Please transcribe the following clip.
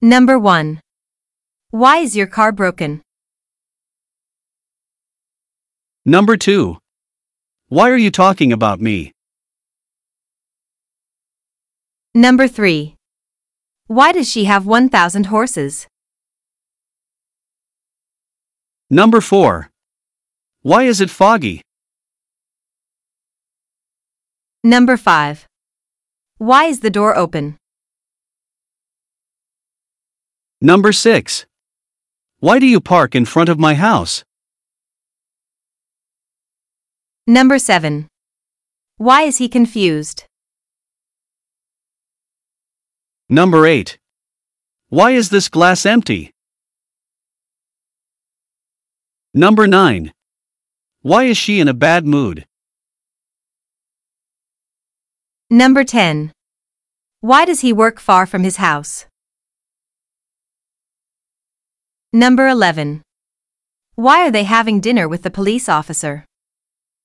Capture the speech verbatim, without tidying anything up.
Number one. Why is your car broken? Number two. Why are you talking about me? Number three. Why does she have one thousand horses? Number four. Why is it foggy? Number five. Why is the door open? Number six. Why do you park in front of my house? Number seven. Why is he confused? Number eight. Why is this glass empty? Number nine. Why is she in a bad mood? Number ten. Why does he work far from his house? Number eleven. Why are they having dinner with the police officer?